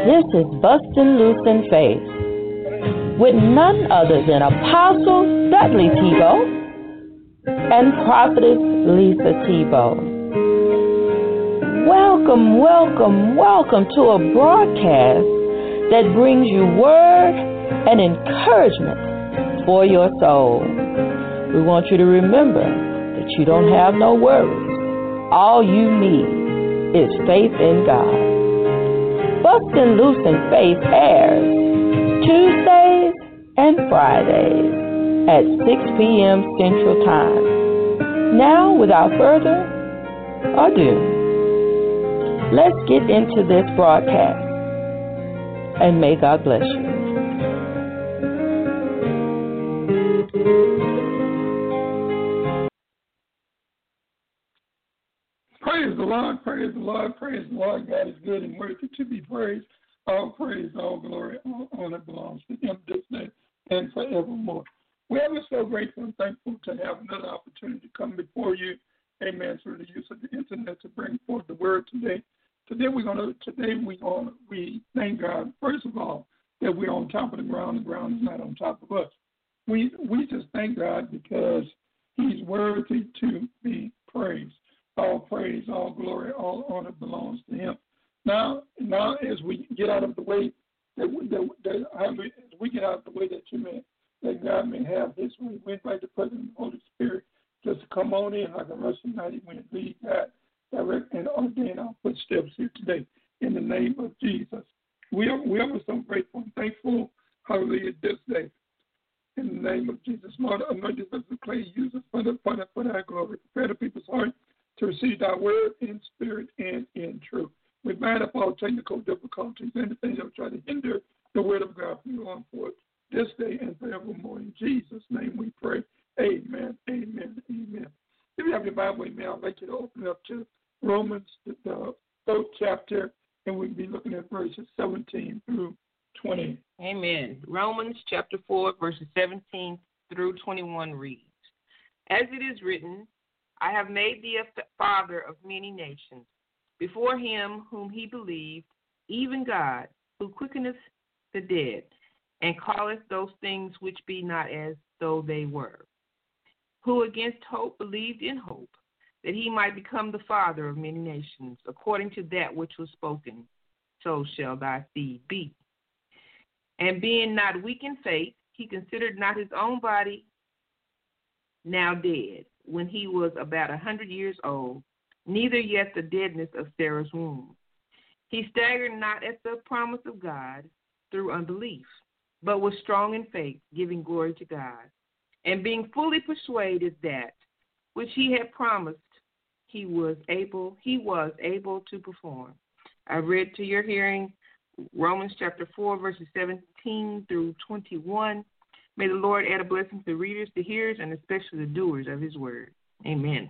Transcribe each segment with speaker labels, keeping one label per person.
Speaker 1: This is Bustin' Loose in Faith with none other than Apostle Dudley Tebow and Prophetess Lisa Tebow. Welcome, welcome, welcome to a broadcast that brings you word and encouragement for your soul. We want you to remember that you don't have no worries. All you need is faith in God. Bustin' Loose in Faith airs Tuesdays and Fridays at 6 p.m. Central Time. Now, without further ado, let's get into this broadcast, and may God bless you.
Speaker 2: Praise the Lord, praise the Lord, praise the Lord. God is good and worthy to be praised. All praise, all glory, all honor belongs to Him this day and forevermore. We are so grateful and thankful to have another opportunity to come before you, amen, through the use of the internet to bring forth the word today. Today we thank God, first of all, that we're on top of the ground. The ground is not on top of us. We just thank God because He's worthy to be praised. All praise, all glory, all honor belongs to Him. Now, as we get out of the way, that God may have His way, we invite the presence of the Holy Spirit just to come on in like a rushing mighty wind, lead, guide, direct, and ordain our footsteps here today in the name of Jesus. We are so grateful and thankful, hallelujah, this day. In the name of Jesus, Lord, anoint us as the clay, use us for thy glory. Prepare the people's heart to receive thy word in spirit and in truth. We bind up all technical difficulties, anything that will try to hinder the word of God from going forth this day and forevermore. In Jesus' name we pray. Amen, amen, amen. If you have your Bible with me, I'd like you to open it up to Romans, the 3rd chapter, and we'll be looking at verses 17 through 20.
Speaker 3: Amen. Romans chapter 4, verses 17 through 21 reads, As it is written, I have made thee a father of many nations, before him whom he believed, even God, who quickeneth the dead, and calleth those things which be not as though they were, who against hope believed in hope, that he might become the father of many nations, according to that which was spoken, so shall thy seed be. And being not weak in faith, he considered not his own body now dead, when he was about 100 years old, neither yet the deadness of Sarah's womb. He staggered not at the promise of God through unbelief, but was strong in faith, giving glory to God, and being fully persuaded that which he had promised he was able to perform. I read to your hearing Romans chapter 4, verses 17 through 21. May the Lord add a blessing to the readers, the hearers, and especially the doers of His word. Amen.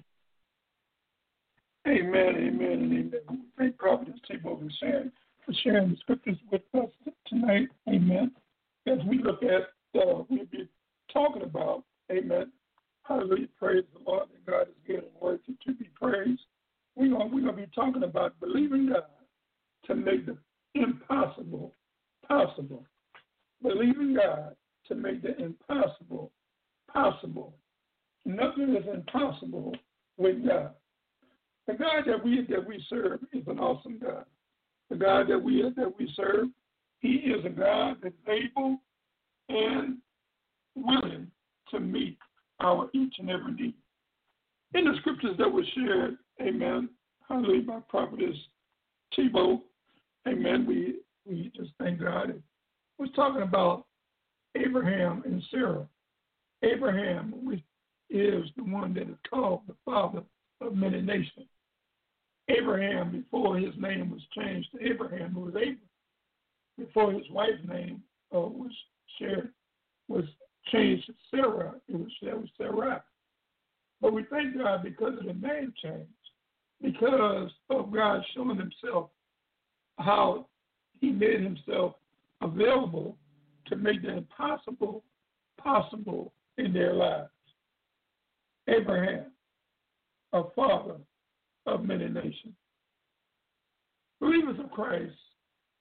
Speaker 2: Amen, amen, and amen. Thank Prophetess Tebow for sharing the scriptures with us tonight. Amen. As we look at, we'll be talking about, amen, hallelujah, praise the Lord, that God is good and worthy to be praised. We're going to be talking about believing God to make the impossible possible. Believing God to make the impossible possible. Nothing is impossible with God. The God that we serve is an awesome God. The God that we serve, He is a God that's able and willing to meet our each and every need. In the scriptures that were shared, amen, hallelujah, by Prophetess Tebow, amen, we just thank God. It was talking about Abraham and Sarah. Abraham, which is the one that is called the father of many nations. Abraham, before his name was changed to Abraham, who was Abram, before his wife's name was changed to Sarah, it was Sarah. But we thank God because of the name change, because of God showing Himself how He made Himself available to make the impossible possible in their lives. Abraham, a father of many nations. Believers of Christ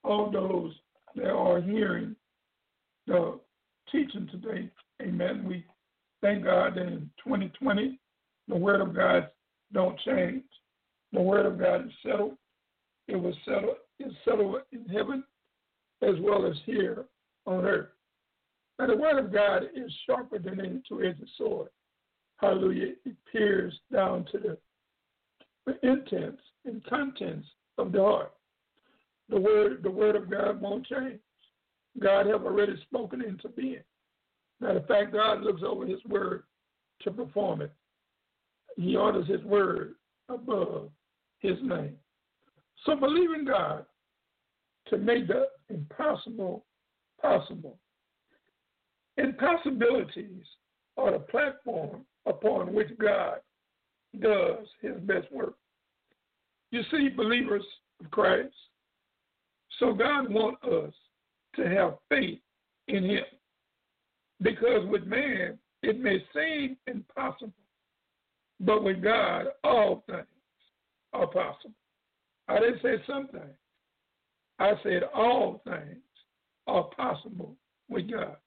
Speaker 2: all those that are hearing the teaching today. Amen. We thank God that in 2020, the Word of God don't change. The Word of God is settled. It was settled. It's settled in heaven as well as here on earth. And the Word of God is sharper than any two-edged sword. Hallelujah. It peers down to the intents and contents of the heart. The word of God won't change. God have already spoken into being. Matter of fact, God looks over His word to perform it. He honors His word above His name. So believe in God to make the impossible possible. Impossibilities are the platform upon which God does His best work. You see, believers of Christ, so God wants us to have faith in Him. Because with man, it may seem impossible, but with God, all things are possible. I didn't say some things. I said all things are possible with God.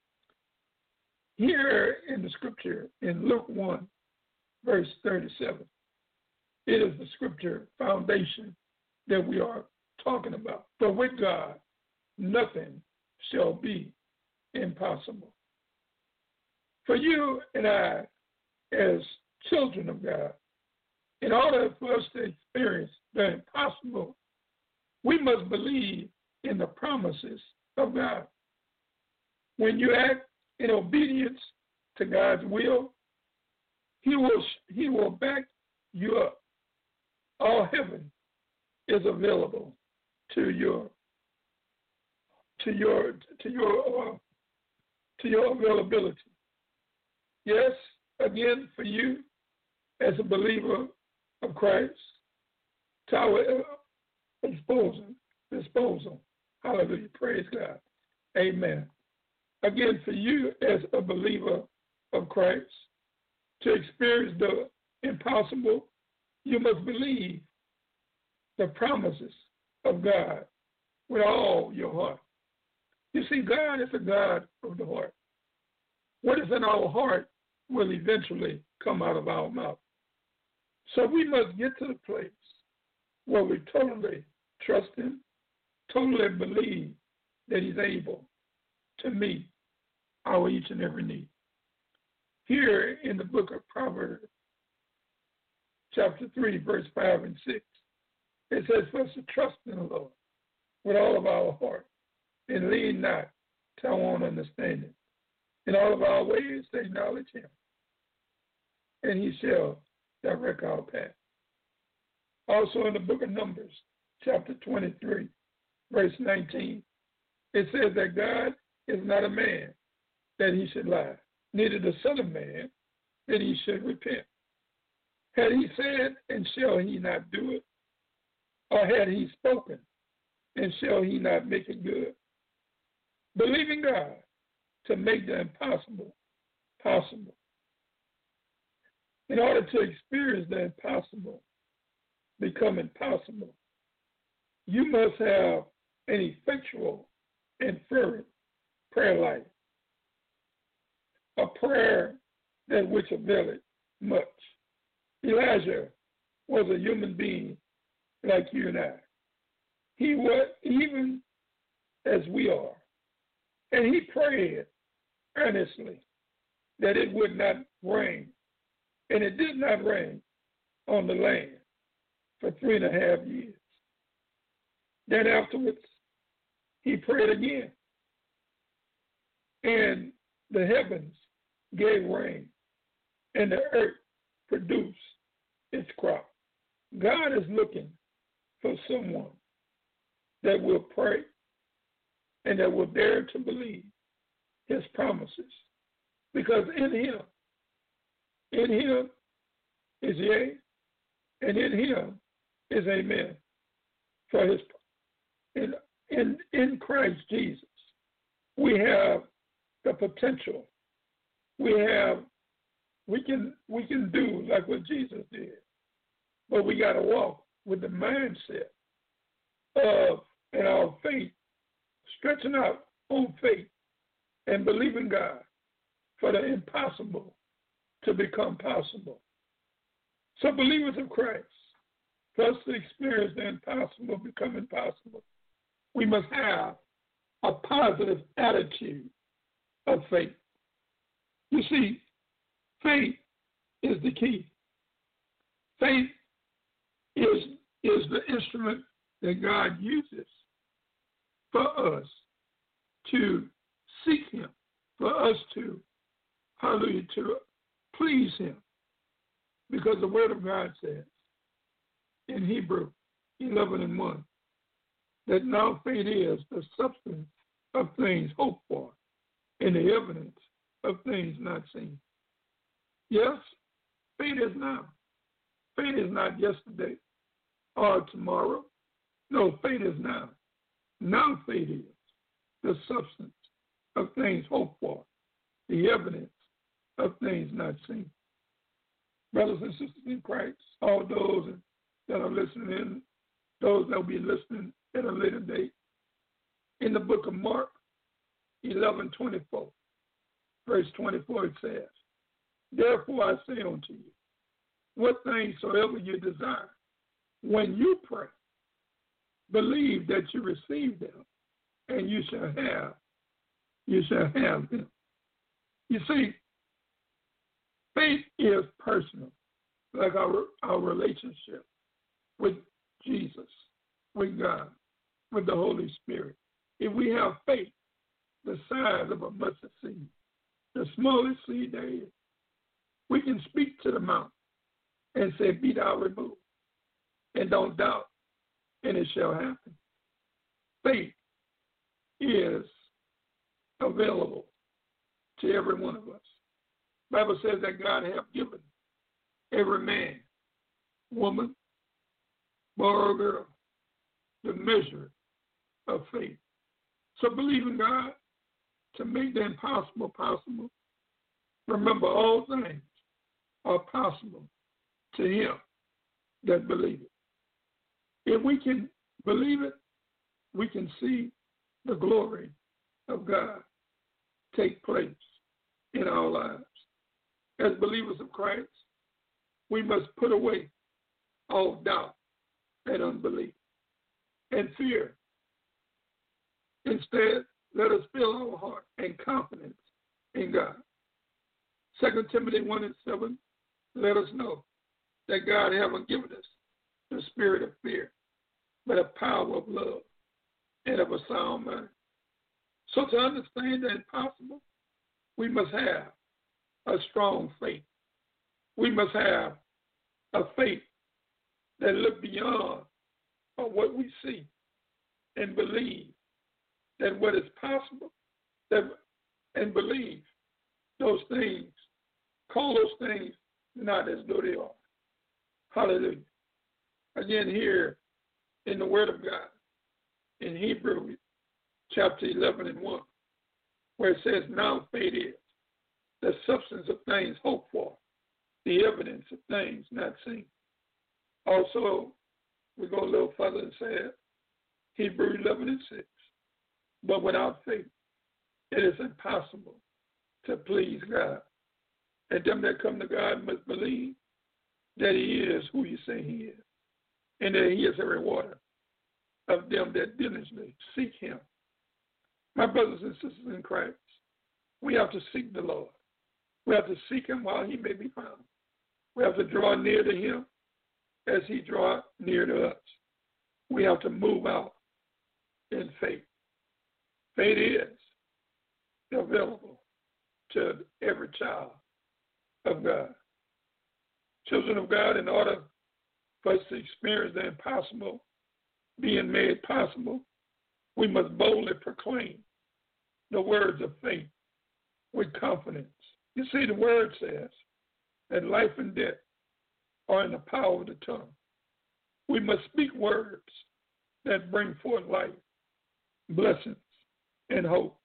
Speaker 2: Here in the scripture, in Luke 1, verse 37, it is the scripture foundation that we are talking about. For with God, nothing shall be impossible. For you and I, as children of God, in order for us to experience the impossible, we must believe in the promises of God. When you act in obedience to God's will, He will back you up. All heaven is available to your availability. Yes, again, for you as a believer of Christ, to our disposal. Hallelujah. Praise God. Amen. Again, for you as a believer of Christ, to experience the impossible, you must believe the promises of God with all your heart. You see, God is a God of the heart. What is in our heart will eventually come out of our mouth. So we must get to the place where we totally trust Him, totally believe that He's able to meet our each and every need. Here in the book of Proverbs, chapter 3, verse 5 and 6, it says for us to trust in the Lord with all of our heart and lean not to our own understanding. In all of our ways to acknowledge Him, and He shall direct our path. Also in the book of Numbers, chapter 23, verse 19, it says that God is not a man that He should lie, neither the Son of Man that He should repent. Had He said, and shall He not do it? Or had He spoken, and shall He not make it good? Believing God to make the impossible possible. In order to experience the impossible become possible, you must have an effectual and fervent prayer life, a prayer that which availeth much. Elijah was a human being like you and I. He was even as we are. And he prayed earnestly that it would not rain. And it did not rain on the land for 3.5 years. Then afterwards, he prayed again. And the heavens gave rain, and the earth produced its crop. God is looking for someone that will pray and that will dare to believe His promises. Because in Him is yea, and in Him is amen. For His in Christ Jesus, we have the potential. We can do like what Jesus did, but we got to walk with the mindset of and our faith, stretching out on faith and believing God for the impossible to become possible. So believers of Christ, for us to experience the impossible becoming possible, we must have a positive attitude of faith. You see, faith is the key. Faith is the instrument that God uses for us to seek Him, for us to, hallelujah, to please Him. Because the Word of God says in Hebrews 11:1 that now faith is the substance of things hoped for and the evidence of things not seen. Yes, faith is now. Faith is not yesterday or tomorrow. No, faith is now. Now faith is the substance of things hoped for, the evidence of things not seen. Brothers and sisters in Christ, all those that are listening in, those that will be listening at a later date, in the book of Mark 11:24, verse 24, it says, therefore I say unto you, what things soever you desire, when you pray, believe that you receive them, and you shall have them. You see, faith is personal, like our relationship with Jesus, with God, with the Holy Spirit. If we have faith the size of a mustard seed, the smallest seed there is, we can speak to the mountain and say, be thou removed, and don't doubt, and it shall happen. Faith is available to every one of us. The Bible says that God hath given every man, woman, boy or girl, the measure of faith. So believe in God to make the impossible possible. Remember, all things are possible to him that believe it. If we can believe it, we can see the glory of God take place in our lives. As believers of Christ, we must put away all doubt and unbelief and fear. Instead, let us fill our heart and confidence in God. 2 Timothy 1:7, let us know that God haven't given us the spirit of fear, but a power of love and of a sound mind. So to understand the impossible, we must have a strong faith. We must have a faith that look beyond what we see and believe that what is possible, and believe those things, call those things not as though they are. Hallelujah. Again, here in the Word of God, in Hebrews chapter 11:1, where it says, now faith is the substance of things hoped for, the evidence of things not seen. Also, we go a little further and say, Hebrews 11:6, but without faith, it is impossible to please God. And them that come to God must believe that he is who you say he is, and that he is a rewarder of them that diligently seek him. My brothers and sisters in Christ, we have to seek the Lord. We have to seek him while he may be found. We have to draw near to him as he draws near to us. We have to move out in faith. Faith is available to every child of God. Children of God, in order for us to experience the impossible being made possible, we must boldly proclaim the words of faith with confidence. You see, the word says that life and death are in the power of the tongue. We must speak words that bring forth life, blessings, and hope.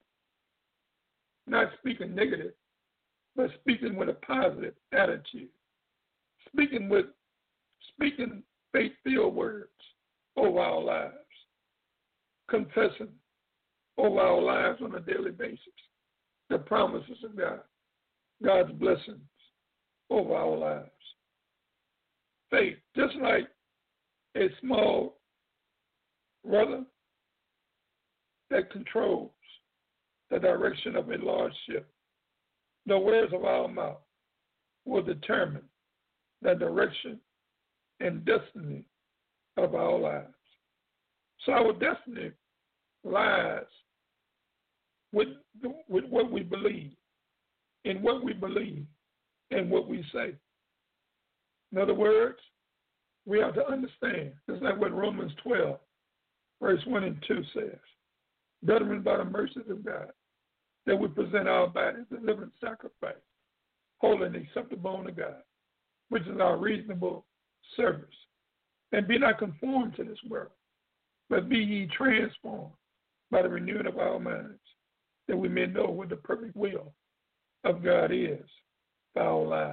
Speaker 2: Not speaking negative, but speaking with a positive attitude. Speaking faith-filled words over our lives. confessing over our lives on a daily basis the promises of God, God's blessings over our lives. Faith, just like a small rudder that controls the direction of a large ship, the words of our mouth will determine the direction and destiny of our lives. So our destiny lies with what we believe, in what we believe, and what we say. In other words, we have to understand, just like what Romans 12, verse 1 and 2 says, determined by the mercies of God, that we present our bodies a living sacrifice, holy and acceptable unto God, which is our reasonable service. And be not conformed to this world, but be ye transformed by the renewing of our minds, that we may know what the perfect will of God is for our lives.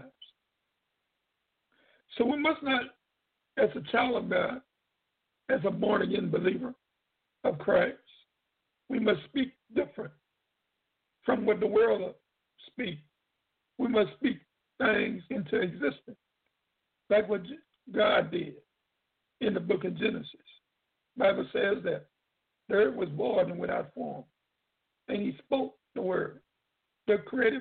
Speaker 2: So we must not, as a child of God, as a born-again believer of Christ, we must speak different from what the world speaks. We must speak things into existence, like what God did in the book of Genesis. The Bible says that the earth was void and without form, and he spoke the word. The creative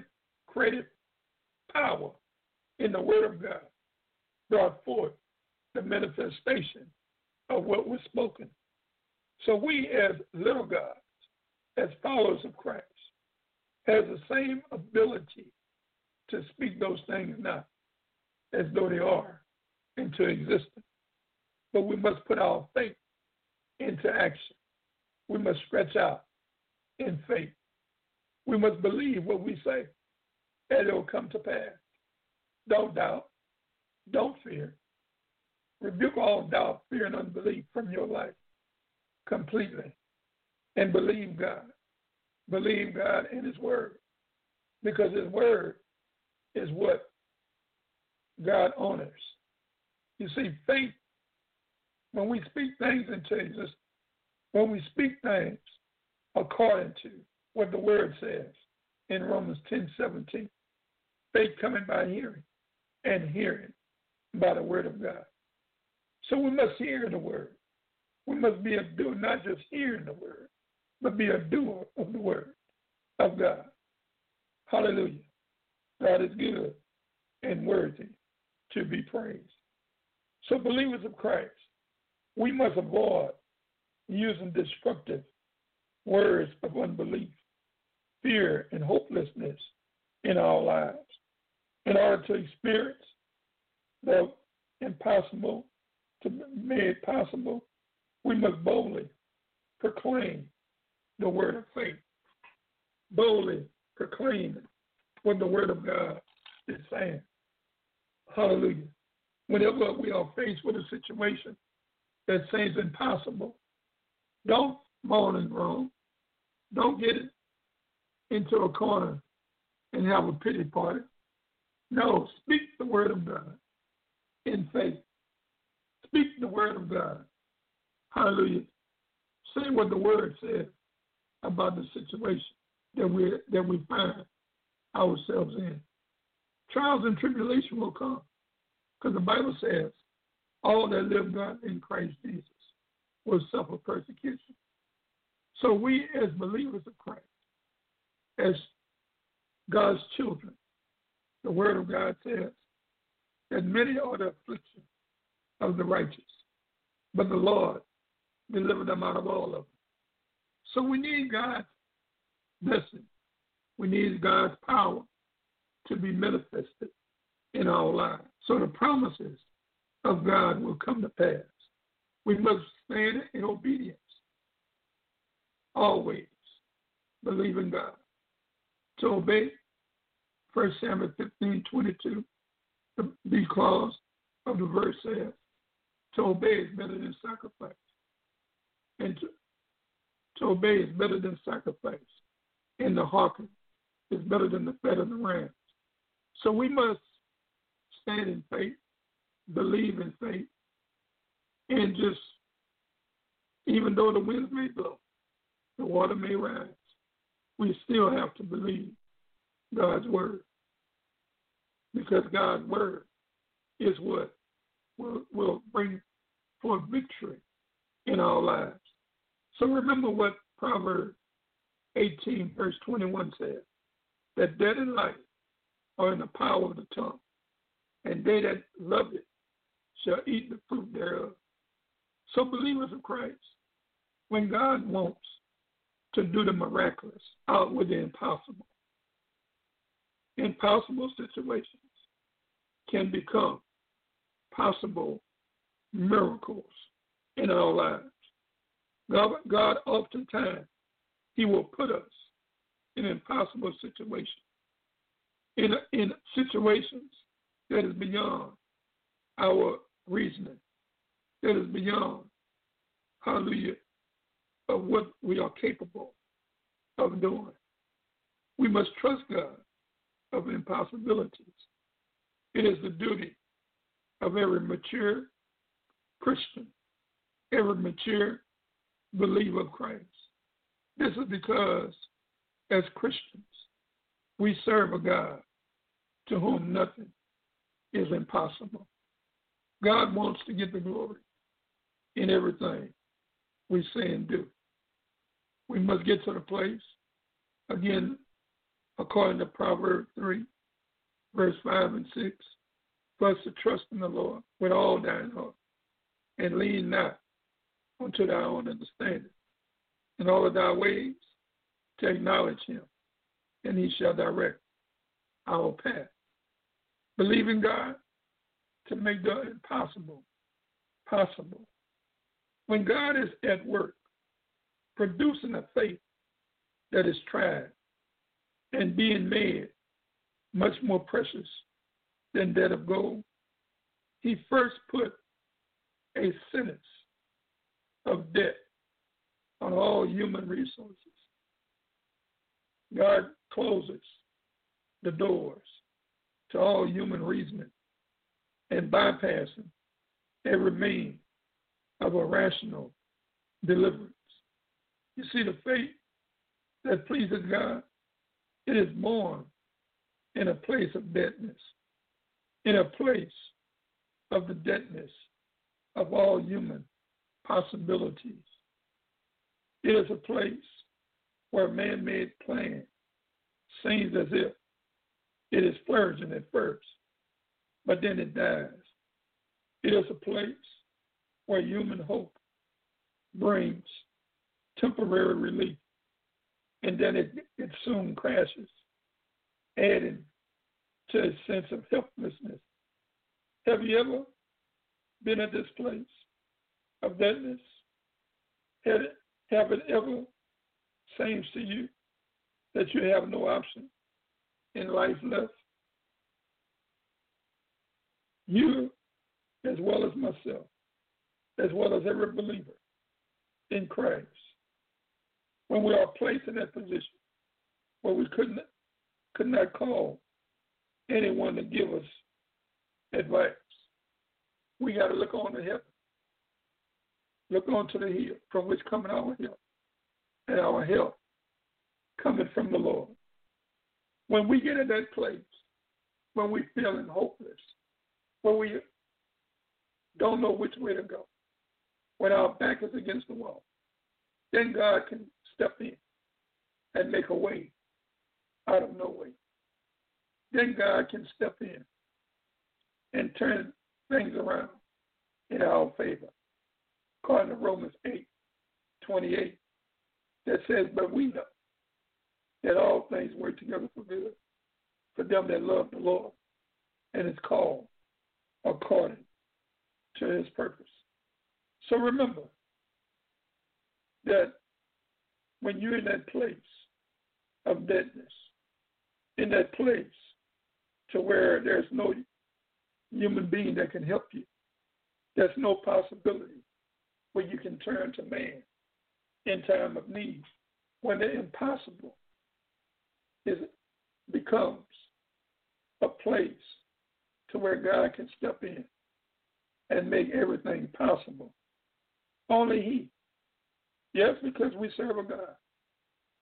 Speaker 2: power in the word of God brought forth the manifestation of what was spoken. So we as little gods, as followers of Christ, has the same ability to speak those things not as though they are into existence. But we must put our faith into action. We must stretch out in faith. We must believe what we say, and it will come to pass. Don't doubt. Don't fear. Rebuke all doubt, fear, and unbelief from your life completely. And believe God. Believe God in his word. Because his word is what God honors. You see, faith, when we speak things into existence, when we speak things according to what the word says in Romans 10:17, faith coming by hearing, and hearing by the word of God. So we must hear the word. We must be a doer, not just hearing the word, but be a doer of the word of God. Hallelujah. God is good and worthy to be praised. So believers of Christ, we must avoid using destructive words of unbelief, fear, and hopelessness in our lives. In order to experience the impossible to be made possible, we must boldly proclaim the word of faith. Boldly proclaim what the word of God is saying. Hallelujah. Whenever we are faced with a situation that seems impossible, don't moan and groan. Don't get it into a corner and have a pity party. No, speak the word of God in faith. Speak the word of God. Hallelujah. Say what the word says about the situation that we find ourselves in. Trials and tribulation will come, because the Bible says all that live God in Christ Jesus will suffer persecution. So we as believers of Christ, as God's children, the word of God says that many are the afflictions of the righteous, but the Lord delivered them out of all of them. So we need God's blessing. We need God's power to be manifested in our lives. So the promises of God will come to pass. We must stand in obedience. Always believe in God. To obey, 1 Samuel 15:22, the clause of the verse says, to obey is better than sacrifice. And to obey is better than sacrifice. And to hearken is better than the fat of the rams. So we must stand in faith, believe in faith, and just, even though the winds may blow, the water may rise. We still have to believe God's word, because God's word is what will bring forth victory in our lives. So remember what Proverbs 18, verse 21 says, that death and life are in the power of the tongue, and they that love it shall eat the fruit thereof. So believers of Christ, when God wants to do the miraculous out with the impossible situations can become possible miracles in our lives. God oftentimes, He will put us in impossible situations, in situations that is beyond our reasoning, that is beyond, hallelujah, of what we are capable of doing. We must trust God of impossibilities. It is the duty of every mature Christian, every mature believer of Christ. This is because, as Christians, we serve a God to whom nothing is impossible. God wants to get the glory in everything we say and do. We must get to the place, again, according to Proverbs 3, verse 5 and 6, for us to trust in the Lord with all thine heart, and lean not unto thy own understanding. In all of thy ways to acknowledge him, and he shall direct our path. Believe in God to make the impossible possible. When God is at work, producing a faith that is tried and being made much more precious than that of gold, he first put a sentence of debt on all human resources. God closes the doors to all human reasoning and bypassing every means of a rational deliverance. You see, the faith that pleases God, it is born in a place of deadness, in a place of the deadness of all human possibilities. It is a place where man-made plan seems as if it is flourishing at first, but then it dies. It is a place where human hope brings temporary relief, and then it soon crashes, adding to a sense of helplessness. Have you ever been at this place of deadness? Have it ever seems to you that you have no option in life left? You, as well as myself, as well as every believer in Christ, when we are placed in that position where we could not call anyone to give us advice, we got to look on to heaven. Look onto the hill from which cometh our help, and our help cometh from the Lord. When we get in that place, when we feeling hopeless, when we don't know which way to go, when our back is against the wall, then God can step in and make a way out of no way. Then God can step in and turn things around in our favor. According to Romans 8:28, that says, but we know that all things work together for good for them that love the Lord and is called according to his purpose. So remember that when you're in that place of deadness, in that place to where there's no human being that can help you, there's no possibility where you can turn to man in time of need, when the impossible becomes a place to where God can step in and make everything possible. Only he. Yes, because we serve a God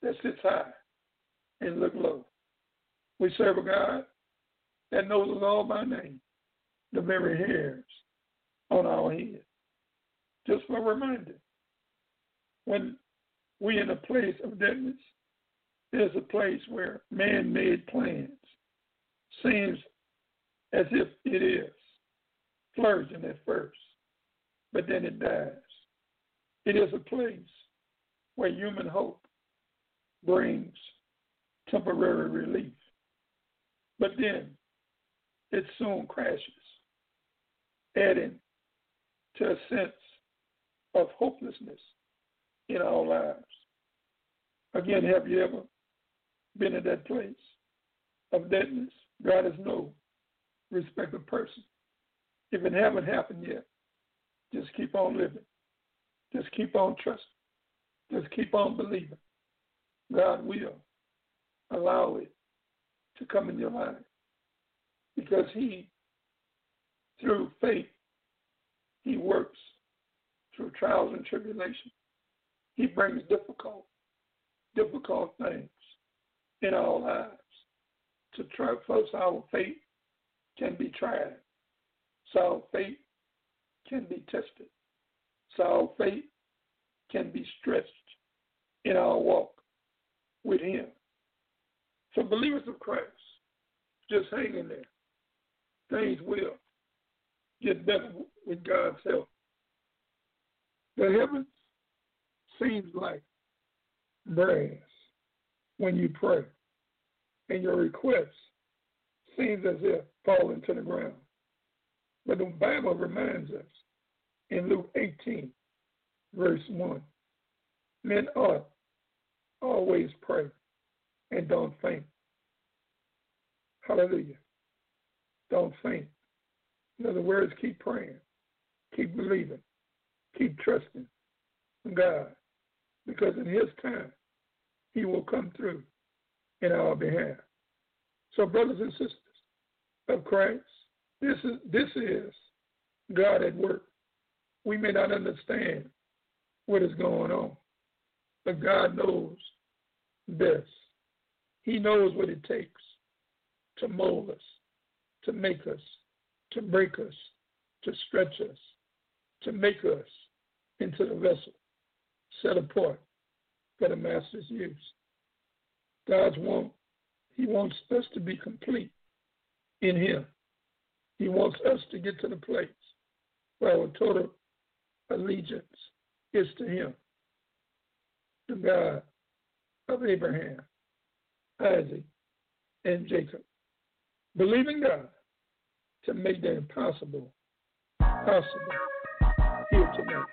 Speaker 2: that sits high and look low. We serve a God that knows us all by name, the very hairs on our head. Just for a reminder, when we in a place of deadness, there's a place where man-made plans seems as if it is flourishing at first, but then it dies. It is a place where human hope brings temporary relief, but then it soon crashes, adding to a sense of hopelessness in our lives. Again, have you ever been in that place of deadness? God is no respecter of person. If it haven't happened yet, just keep on living. Just keep on trusting. Just keep on believing. God will allow it to come in your life because He, through faith, He works through trials and tribulation. He brings difficult things in our lives to try. First, our faith can be tried. So our faith can be tested. So our faith can be stretched in our walk with Him. So believers of Christ, just hang in there. Things will get better with God's help. The heavens seems like brass when you pray, and your requests seems as if falling to the ground. But the Bible reminds us in Luke 18, verse 1, men ought always pray and don't faint. Hallelujah. Don't faint. In other words, keep praying, keep believing, keep trusting in God, because in His time, He will come through in our behalf. So, brothers and sisters of Christ, this is God at work. We may not understand what is going on, but God knows best. He knows what it takes to mold us, to make us, to break us, to stretch us, to make us into the vessel set apart for the Master's use. He wants us to be complete in Him. He wants us to get to the place where our total allegiance is to Him, the God of Abraham, Isaac, and Jacob. Believing God to make the impossible possible here tonight.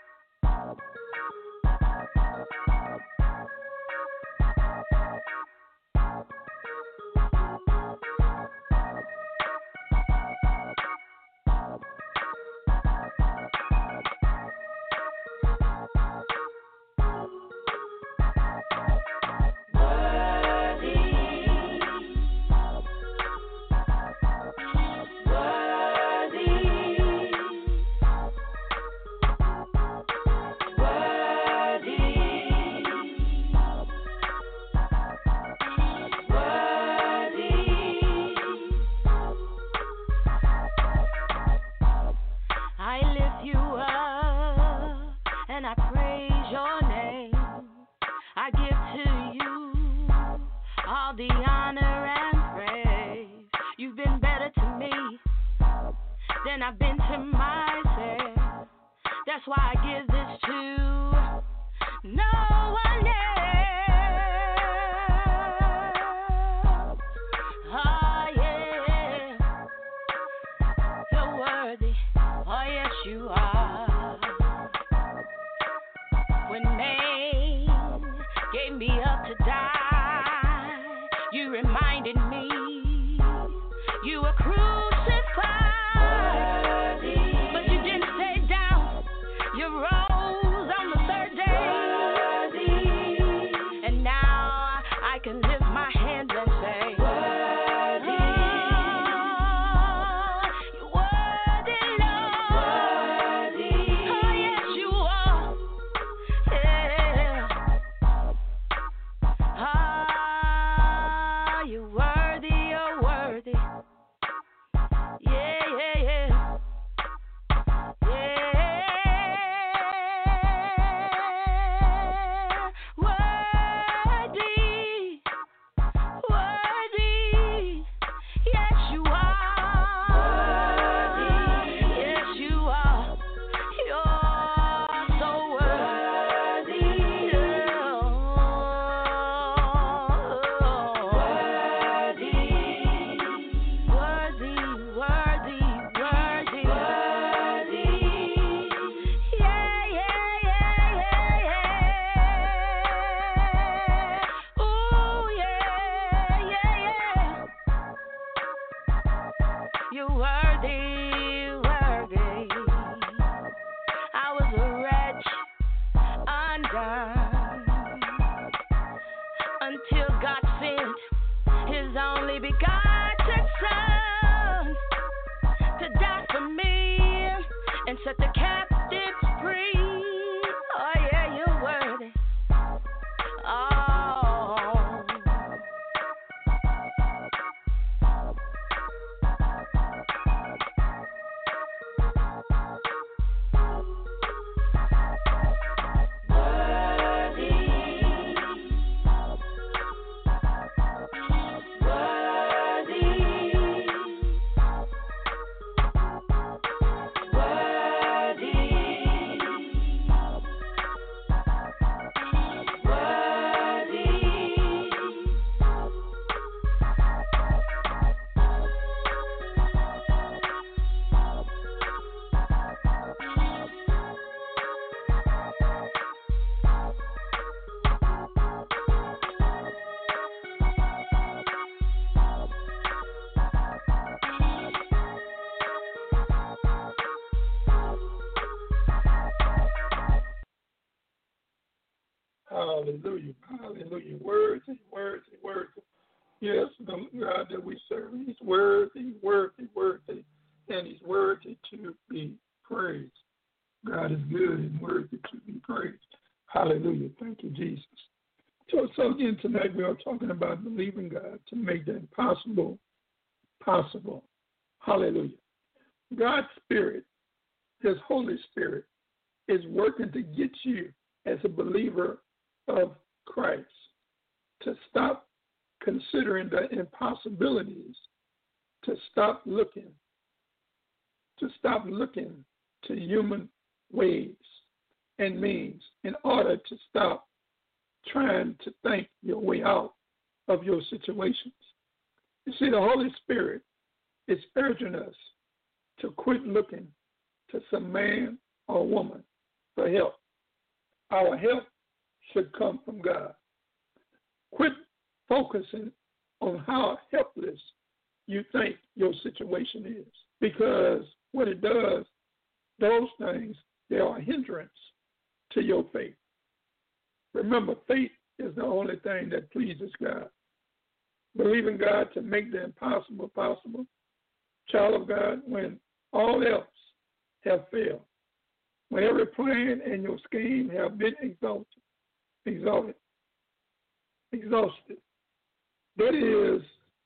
Speaker 4: worthy. I was a wretch undone until God sent His only begotten Son to die for me and set the captives free. Oh yeah, you're worthy.
Speaker 2: Hallelujah. Hallelujah. Worthy, worthy, worthy. Yes, the God that we serve, He's worthy, worthy, worthy, and He's worthy to be praised. God is good and worthy to be praised. Hallelujah. Thank you, Jesus. So again, tonight we are talking about believing God to make the impossible possible. Hallelujah. God's Spirit, His Holy Spirit, is working to get you as a believer of Christ to stop considering the impossibilities, to stop looking to human ways and means in order to stop trying to think your way out of your situations. You see, the Holy Spirit is urging us to quit looking to some man or woman for help. Our help should come from God. Quit focusing on how helpless you think your situation is, because what it does, those things, they are a hindrance to your faith. Remember, faith is the only thing that pleases God. Believing God to make the impossible possible, child of God, when all else have failed, when every plan and your scheme have been exhausted, that is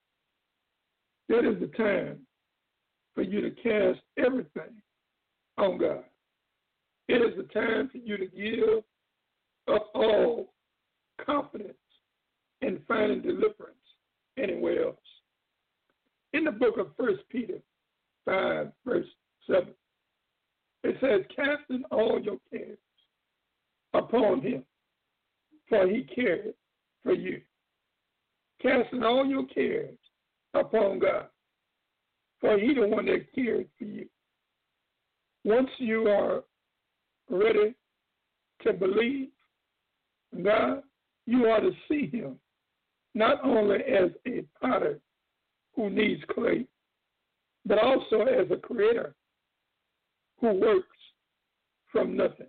Speaker 2: the time for you to cast everything on God. It is the time for you to give up all confidence in finding deliverance anywhere else. In the book of 1 Peter 5, verse 7, it says, casting all your cares upon Him, for He cared for you. Casting all your cares upon God, for He the one that cared for you. Once you are ready to believe God, you ought to see Him not only as a potter who needs clay, but also as a creator who works from nothing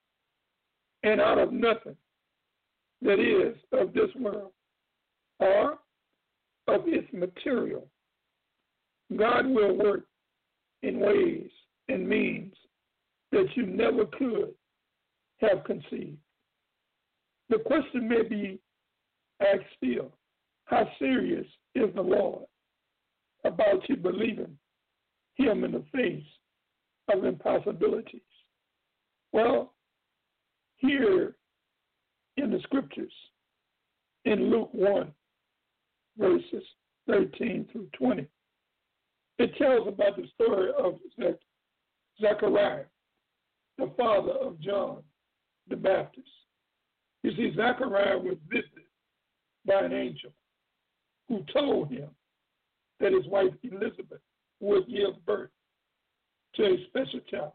Speaker 2: and out of nothing that is of this world or of its material. God will work in ways and means that you never could have conceived. The question may be asked still, how serious is the Lord about you believing Him in the face of impossibilities? Well, here in the scriptures, in Luke 1, verses 13 through 20, it tells about the story of Zechariah, the father of John the Baptist. You see, Zechariah was visited by an angel who told him that his wife Elizabeth would give birth to a special child.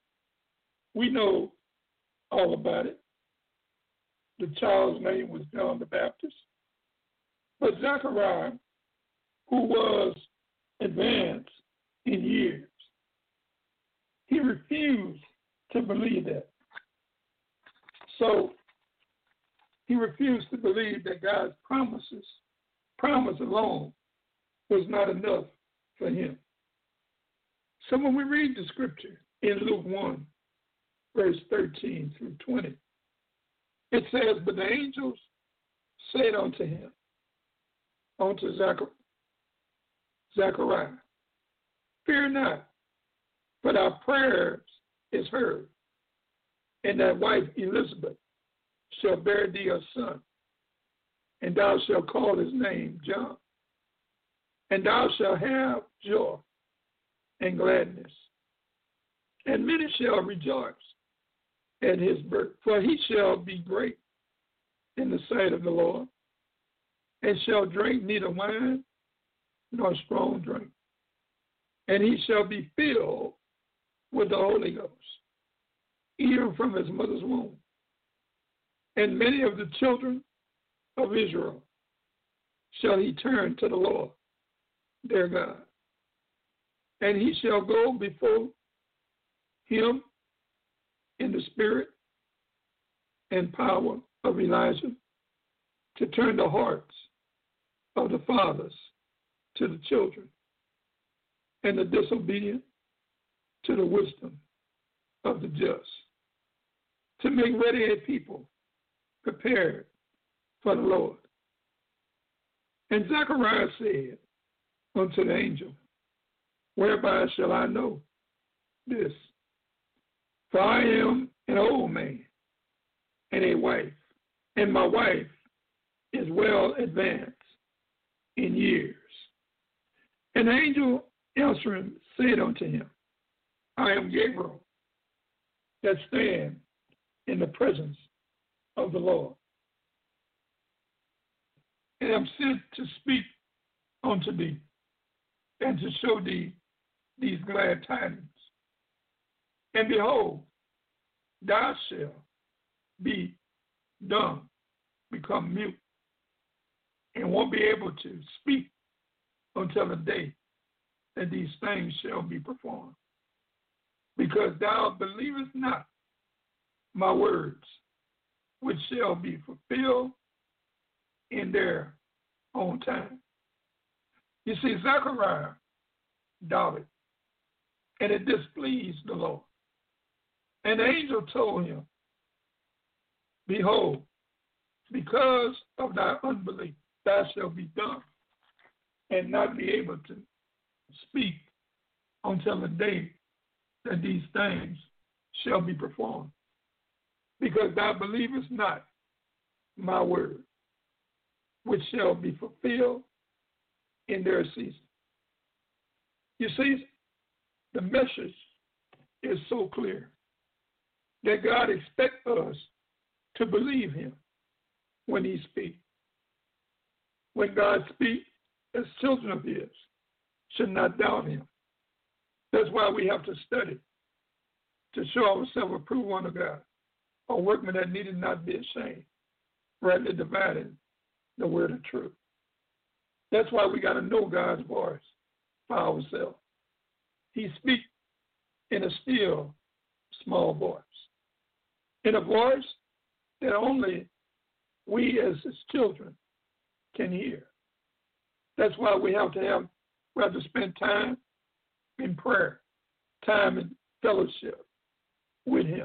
Speaker 2: We know all about it. The child's name was John the Baptist. But Zechariah, who was advanced in years, refused to believe that. So he refused to believe that God's promise alone was not enough for him. So when we read the scripture in Luke 1, verse 13 through 20, it says, but the angels said unto him, unto Zechariah, fear not, but our prayers is heard, and thy wife Elizabeth shall bear thee a son, and thou shalt call his name John. And thou shalt have joy and gladness, and many shall rejoice at his birth, for he shall be great in the sight of the Lord, and shall drink neither wine nor strong drink, and he shall be filled with the Holy Ghost, even from his mother's womb. And many of the children of Israel shall he turn to the Lord their God. And he shall go before him in the spirit and power of Elijah, to turn the hearts of the fathers to the children, and the disobedient to the wisdom of the just, to make ready a people prepared for the Lord. And Zechariah said unto the angel, whereby shall I know this? For I am an old man and a wife, and my wife is well advanced in years. And the angel answering said unto him, I am Gabriel, that stand in the presence of the Lord, and am sent to speak unto thee, and to show thee these glad tidings. And behold, thou shalt be dumb, become mute, and won't be able to speak until the day that these things shall be performed. Because thou believest not my words, which shall be fulfilled in their own time. You see, Zechariah doubted, and it displeased the Lord. And the angel told him, behold, because of thy unbelief, thou shalt be dumb, and not be able to speak until the day that these things shall be performed. Because thou believest not my word, which shall be fulfilled in their season. You see, the message is so clear that God expects us to believe him when he speaks. When God speaks, as children of his should not doubt him. That's why we have to study, to show ourselves approved unto God, a workman that needed not be ashamed, rightly dividing the word of truth. That's why we got to know God's voice for ourselves. He speaks in a still, small voice, in a voice that only we as his children can hear. That's why we have to spend time in prayer, time in fellowship with him.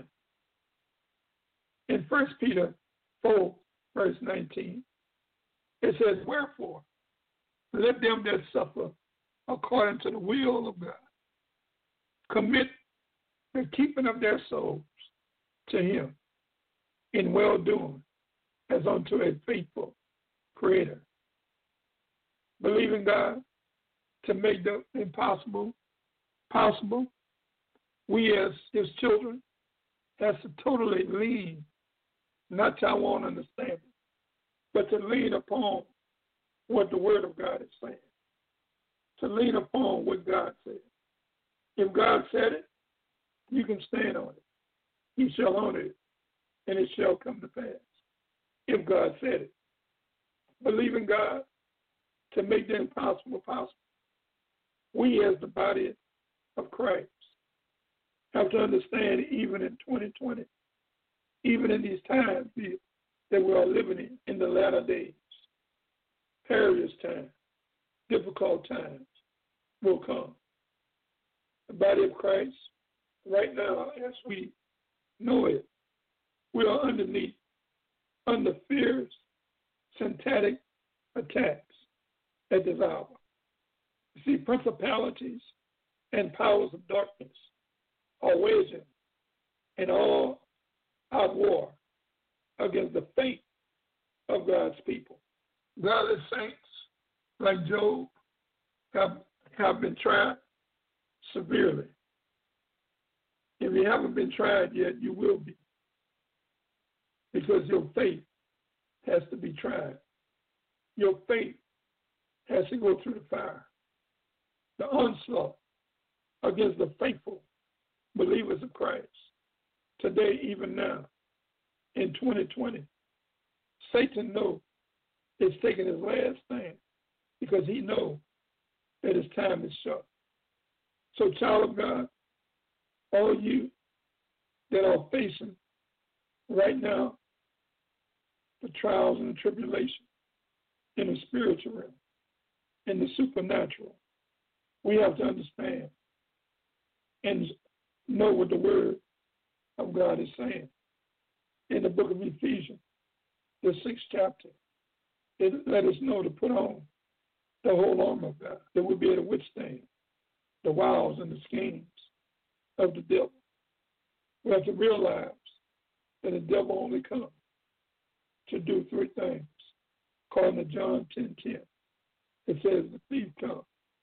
Speaker 2: In 1 Peter 4, verse 19, it says, wherefore, let them that suffer according to the will of God commit the keeping of their souls to him in well-doing as unto a faithful creator. Believing God to make the impossible possible, we as his children have to totally lean, not to our own understanding, but to lean upon what the word of God is saying, to lean upon what God said. If God said it, you can stand on it. He shall honor it, and it shall come to pass. If God said it, believe in God to make the impossible possible. We as the body of Christ have to understand even in 2020, even in these times that we are living in the latter days, perilous times, difficult times will come. The body of Christ, right now, as we know it, we are under fierce, synthetic attacks at this hour. You see, principalities and powers of darkness are waging an all-out war against the faith of God's people. Godly saints like Job have been tried severely. If you haven't been tried yet, you will be, because your faith has to be tried. Your faith has to go through the fire. The onslaught against the faithful believers of Christ today, even now, in 2020, Satan knows he's taking his last stand because he knows that his time is short. So, child of God, all you that are facing right now the trials and the tribulation in the spiritual realm, in the supernatural, we have to understand and know what the Word of God is saying. In the book of Ephesians, the 6th chapter, it let us know to put on the whole armor of God, that we'll be able to withstand the wiles and the schemes of the devil. We have to realize that the devil only comes to do three things. According to John 10:10, it says the thief comes,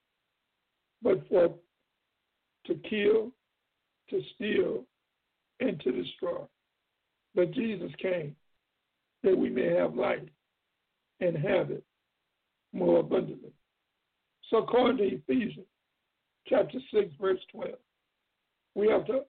Speaker 2: but for to kill, to steal, and to destroy. But Jesus came that we may have life and have it more abundantly. So according to Ephesians chapter 6, verse 12, we have to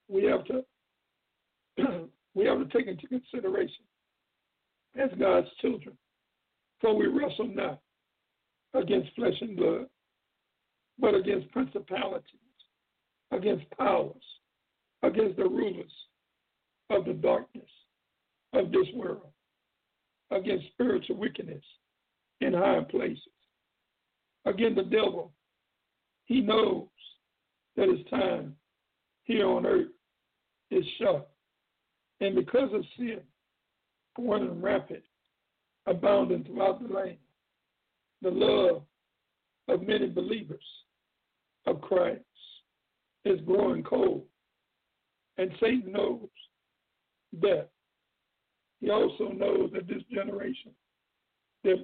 Speaker 2: take into consideration as God's children, for we wrestle not against flesh and blood, but against principalities, against powers, against the rulers of the darkness of this world, against spiritual wickedness in higher places. Again, the devil, he knows that his time here on earth is short. And because of sin, running rapid, abounding throughout the land, the love of many believers of Christ is growing cold. And Satan knows that. He also knows that this generation that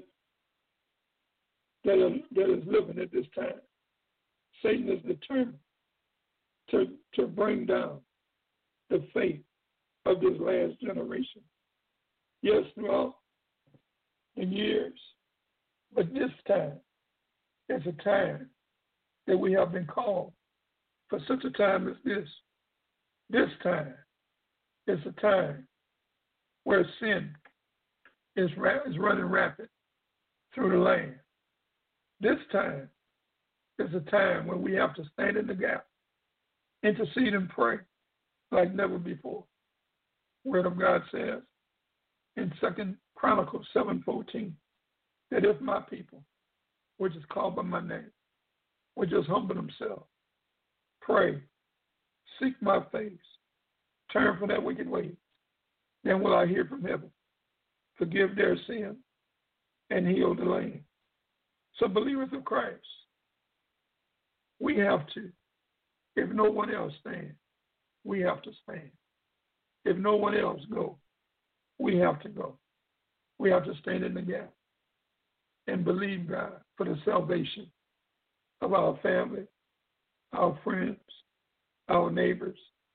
Speaker 2: is living at this time, Satan is determined to bring down the faith of this last generation. Yes, throughout the years, but this time is a time that we have been called for such a time as this. This time is a time where sin is running rapid through the land. This time is a time when we have to stand in the gap, intercede and pray like never before. Word of God says in 2 Chronicles 7:14 that if my people, which is called by my name, would just humble themselves, pray, seek my face, turn from their wicked ways, then will I hear from heaven, forgive their sin, and heal the land. So believers of Christ, we have to, if no one else stands, we have to stand. If no one else goes, we have to go. We have to stand in the gap and believe God for the salvation of our family, our friends, our neighbors,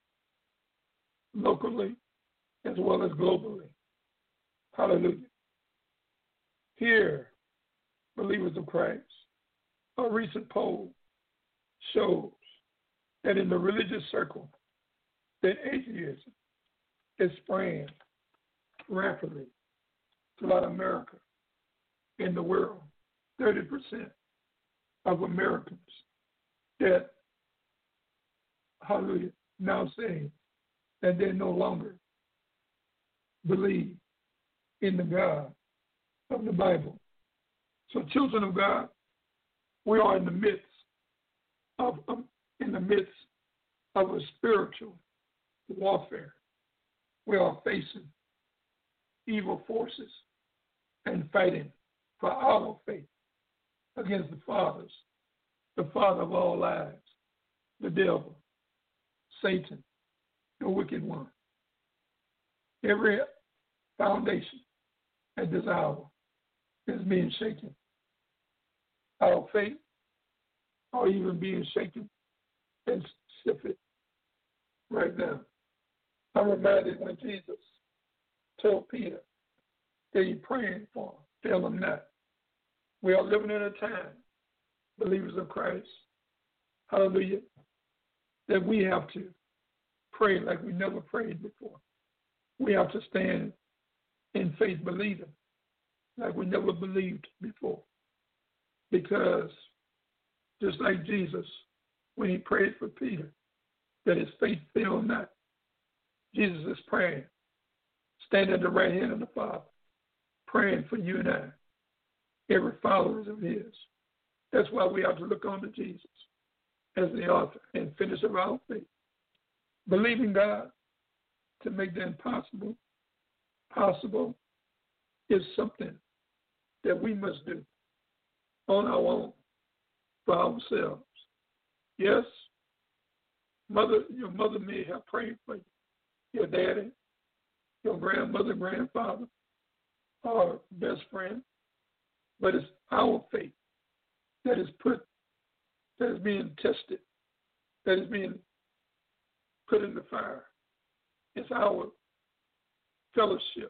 Speaker 2: locally as well as globally. Hallelujah. Here, believers of Christ, a recent poll shows that in the religious circle, that atheism is spreading rapidly throughout America and the world. 30% of Americans that, hallelujah, now saying that they no longer believe in the God of the Bible. So, children of God, we are in the midst of a spiritual warfare. We are facing evil forces and fighting for our faith against the father of all lies, the devil, Satan, the wicked one. Every foundation at this hour is being shaken. Our faith are even being shaken and sifted right now. I'm reminded when Jesus told Peter that he praying for him, fail him not. We are living in a time, believers of Christ, hallelujah, that we have to pray like we never prayed before. We have to stand in faith believing like we never believed before. Because just like Jesus, when he prayed for Peter, that his faith fail not, Jesus is praying, standing at the right hand of the Father, praying for you and I, every follower of his. That's why we have to look on to Jesus as the author and finisher of our faith. Believing God to make the impossible possible is something that we must do on our own for ourselves. Yes, your mother may have prayed for you, your daddy, your grandmother, grandfather, or best friend, but it's our faith that is being tested, that is being put in the fire. It's our fellowship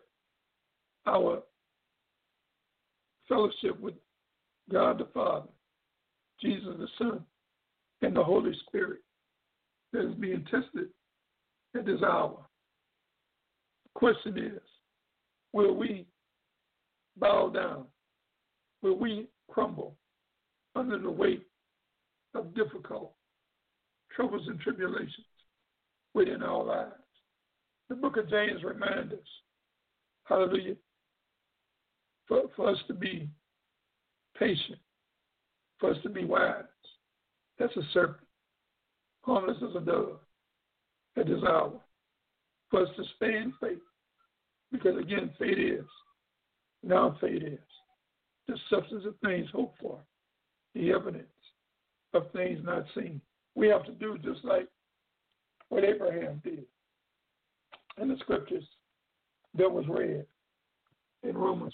Speaker 2: with God the Father, Jesus the Son, and the Holy Spirit that is being tested at this hour. The question is, will we bow down? Will we crumble under the weight of difficult troubles and tribulations within our lives? The book of James reminds us, hallelujah, for us to be patient, for us to be wise. That's a serpent, harmless as a dove at this hour. For us to stay in faith, because again, faith is the substance of things hoped for, the evidence of things not seen. We have to do just like what Abraham did in the scriptures that was read in Romans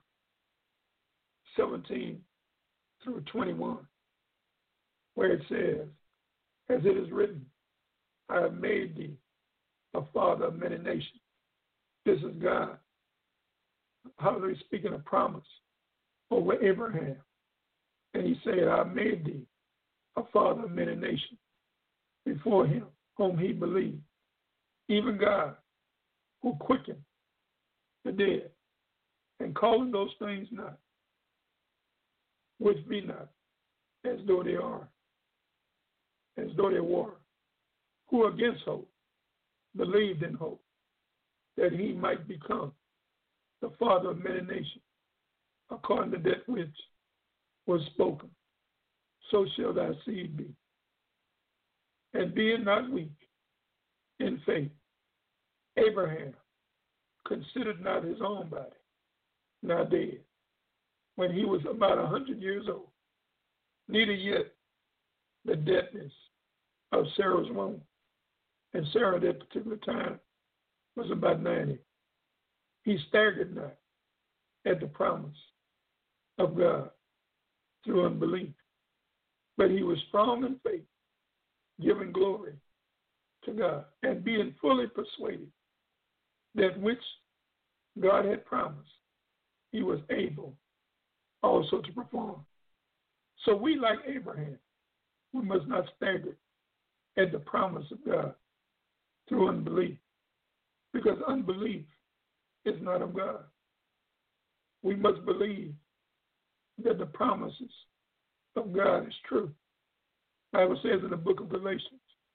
Speaker 2: 4:17 through 21, where it says, as it is written, I have made thee a father of many nations. This is God, hallelujah, speaking a promise over Abraham. And he said, I made thee a father of many nations before him, whom he believed, even God, who quickened the dead, and calling those things not, which be not, as though they are, as though they were, who against hope believed in hope, that he might become the father of many nations, according to that which was spoken. So shall thy seed be. And being not weak in faith, Abraham considered not his own body, now dead, when he was about 100 years old, neither yet the deadness of Sarah's womb. And Sarah at that particular time was about 90. He staggered not at the promise of God through unbelief, but he was strong in faith, giving glory to God, and being fully persuaded that which God had promised, he was able also to perform. So we, like Abraham, we must not stagger at the promise of God through unbelief, because unbelief is not of God. We must believe that the promises of God is true. The Bible says in the book of Galatians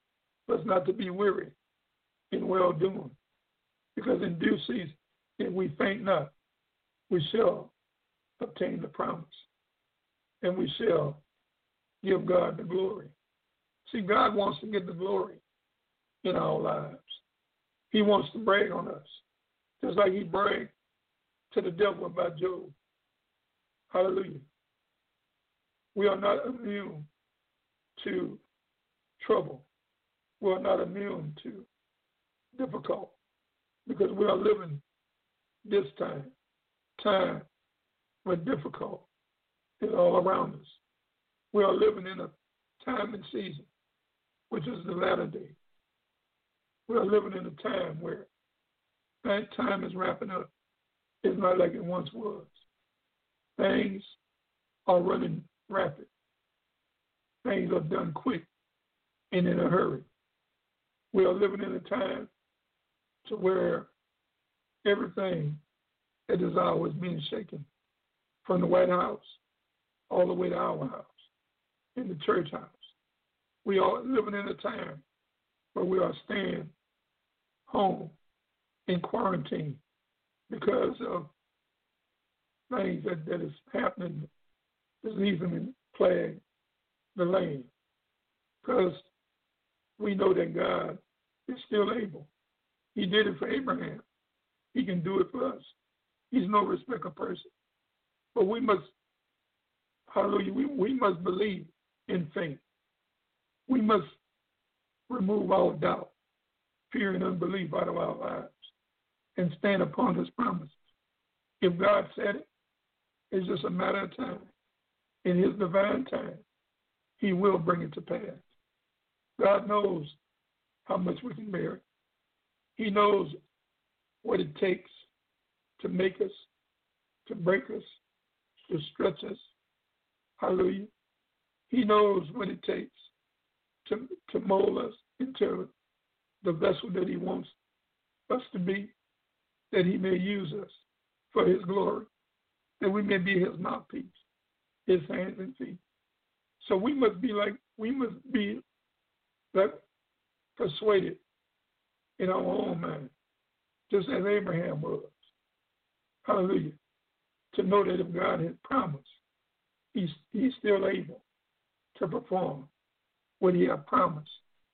Speaker 2: us not to be weary in well-doing, because in due season, if we faint not, we shall obtain the promise, and we shall give God the glory. See, God wants to get the glory in our lives. He wants to brag on us, just like he bragged to the devil about Job. Hallelujah. We are not immune to trouble. We are not immune to difficult, because we are living this time when difficult is all around us. We are living in a time and season, which is the latter day. We are living in a time where that time is wrapping up. It's not like it once was. Things are running rapid. Things are done quick and in a hurry. We are living in a time to where everything that is ours is being shaken, from the White House all the way to our house, in the church house. We are living in a time where we are staying home in quarantine because of things that is happening, disease and plague the land. Because we know that God is still able. He did it for Abraham. He can do it for us. He's no respecter of person. But we must, hallelujah, we must believe in faith. We must remove all doubt, fear, and unbelief out of our lives and stand upon his promises. If God said it, it's just a matter of time. In his divine time, he will bring it to pass. God knows how much we can bear. He knows what it takes to make us, to break us, to stretch us. Hallelujah. He knows what it takes to mold us into the vessel that he wants us to be, that he may use us for his glory, that we may be his mouthpiece, his hands and feet. So we must be persuaded in our own mind, just as Abraham was. Hallelujah. To know that if God had promised, he's still able to perform what he has promised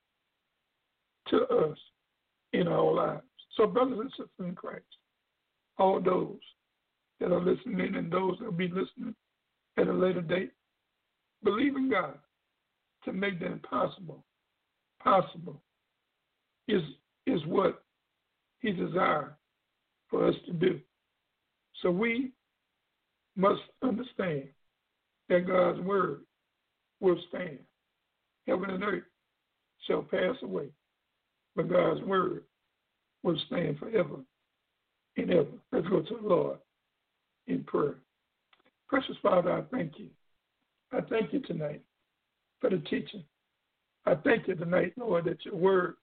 Speaker 2: to us in our lives. So brothers and sisters in Christ, all those that are listening and those that will be listening at a later date, believe in God to make the impossible possible is what he desires for us to do. So we must understand that God's word will stand. Heaven and earth shall pass away, but God's word will stand forever and ever. Let's go to the Lord in prayer. Precious Father, I thank you. I thank you tonight for the teaching. I thank you tonight, Lord, that your word,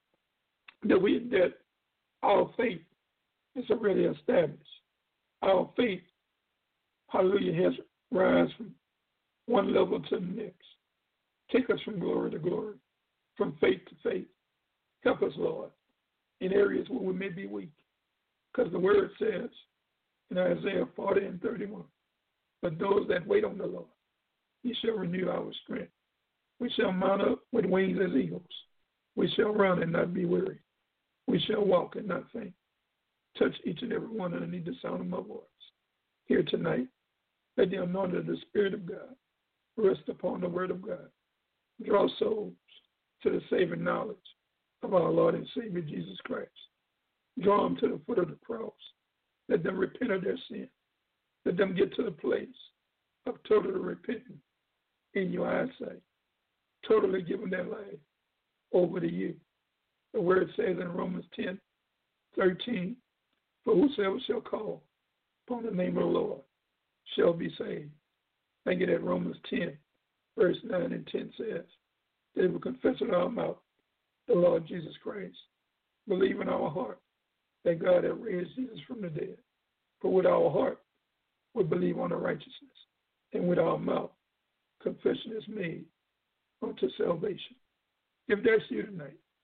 Speaker 2: that our faith is already established. Our faith, hallelujah, has rise from one level to the next. Take us from glory to glory, from faith to faith. Help us, Lord, in areas where we may be weak. Because the word says in Isaiah 40:31, but those that wait on the Lord, he shall renew our strength. We shall mount up with wings as eagles. We shall run and not be weary. We shall walk and not faint. Touch each and every one underneath the sound of my voice. Here tonight, let the anointing of the Spirit of God rest upon the word of God. Draw souls to the saving knowledge of our Lord and Savior Jesus Christ. Draw them to the foot of the cross. Let them repent of their sin. Let them get to the place of total repentance in your eyesight, totally giving their life over to you. The word says in Romans 10:13, for whosoever shall call upon the name of the Lord shall be saved. Thank you that Romans 10:9 and 10 says that if we confess with our mouth the Lord Jesus Christ, believe in our heart that God has raised Jesus from the dead. For with our heart we believe on the righteousness, and with our mouth confession is made unto salvation. If that's you tonight,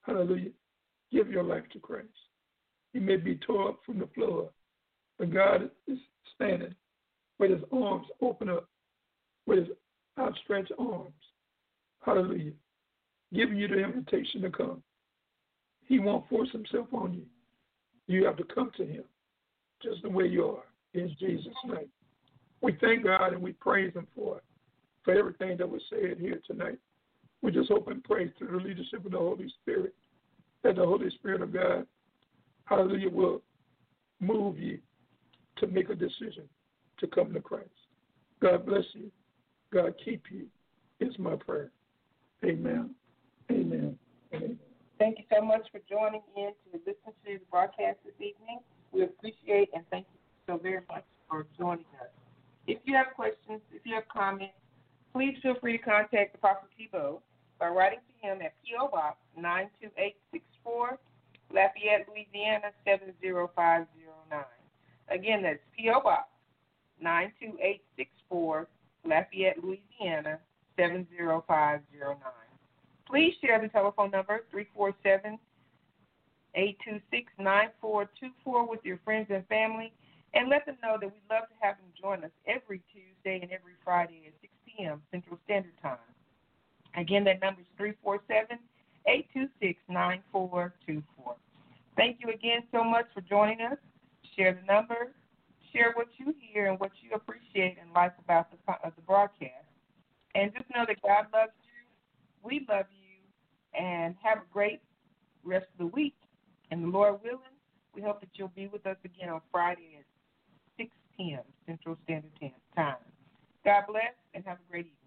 Speaker 2: hallelujah, give your life to Christ. You may be tore up from the floor, but God is standing with his arms open up, with his outstretched arms, hallelujah, giving you the invitation to come. He won't force himself on you. You have to come to him just the way you are, in Jesus' name. We thank God and we praise him for everything that was said here tonight. We just hope and pray through the leadership of the Holy Spirit that the Holy Spirit of God, hallelujah, will move you to make a decision to come to Christ. God bless you. God keep you is my prayer. Amen. Amen. Amen.
Speaker 3: Thank you so much for joining in to listen to the broadcast this evening. We appreciate and thank you so very much for joining us. If you have questions, if you have comments, please feel free to contact Apostle Thibault by writing to him at P.O. Box 92864, Lafayette, Louisiana 70509. Again, that's P.O. Box 92864, Lafayette, Louisiana 70509. Please share the telephone number 347-826-9424 with your friends and family, and let them know that we'd love to have them join us every Tuesday and every Friday at 6 p.m. Central Standard Time. Again, that number is 347-826-9424. Thank you again so much for joining us. Share the number. Share what you hear and what you appreciate and like about the broadcast. And just know that God loves you. We love you. And have a great rest of the week. And the Lord willing, we hope that you'll be with us again on Friday at 6 p.m. Central Standard Time. God bless and have a great evening.